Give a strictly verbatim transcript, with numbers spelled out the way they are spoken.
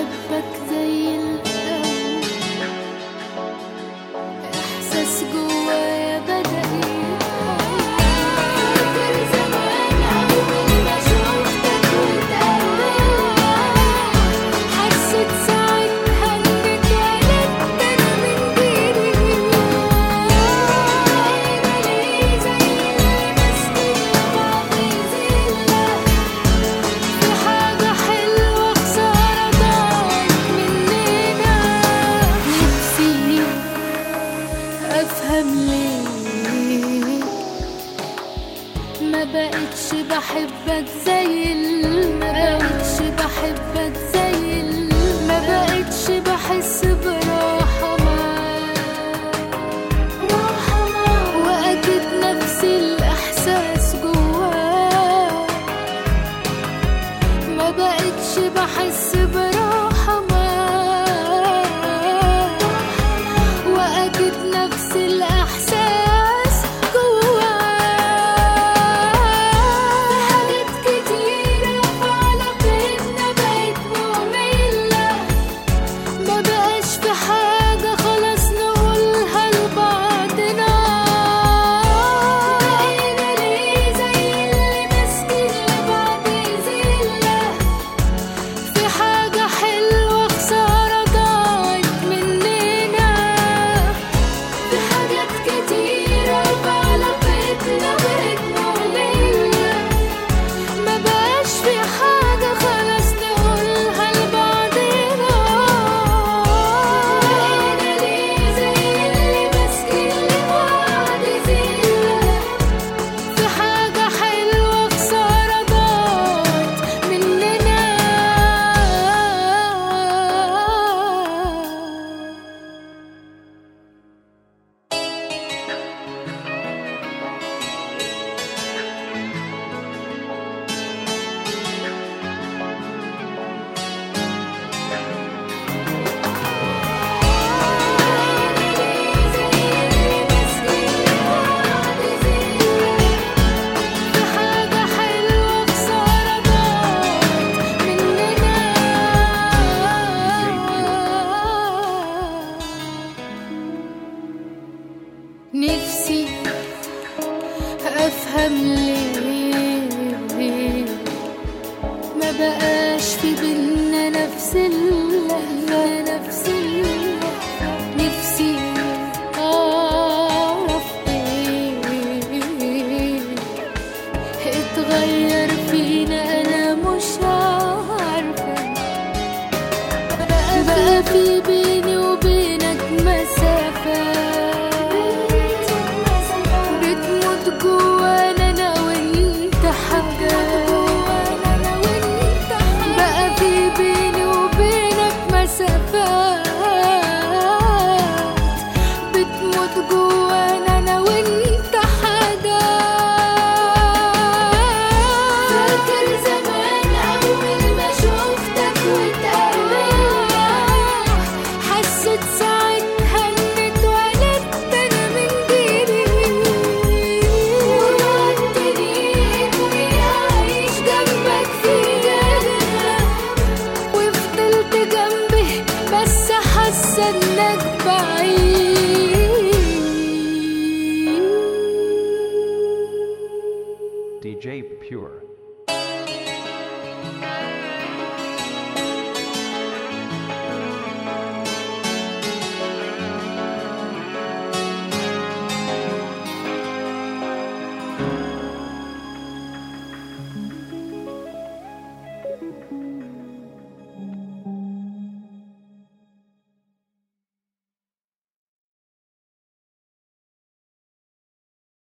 بحبك زي الأول، إحساس جوايا بدأ يتغير. زمان أول ما شوفتك واتقابلنا حسيت ساعتها إني اتولدت أنا من جديد. بقينا ليه زي اللي ماسكين بعض زلة، في حاجة حلوة خسارة ضاعت مننا. نفسي أفهم ليه ما بقتش بحبك زي ال- ما بقتش بحبك زي ال- ما بقتش بحس براحة معاك، راحة معاك. وأكيد نفس الإحساس جواك، ما بقتش بحس براحة معاك، وأكيد نفس الإحساس جواك. في حاجات كتيرة في علاقتنا بقت مملة، ما بقاش في حاجة خلاص نقولها لبعضنا. بقينا ليه زي اللي ماسكين لبعض زلة، في حاجة حلوة خسارة ضاعت مننا. في حاجات كتيرة في علاقتنا بقت مملة، ما بقاش في حاجة خلاص نقولها لبعضنا. بقينا ليه زي اللي ماسكين لبعض زلة، في حاجة حلوة خسارة ضاعت مننا. في حاجة حلوة خسارة ضاعت مننا. نفسي أفهم ليه ما بقاش في بينا نفس اللهفة، نفس اللهفة. نفسي أعرف إيه اتغير فينا، أنا مش عارفة.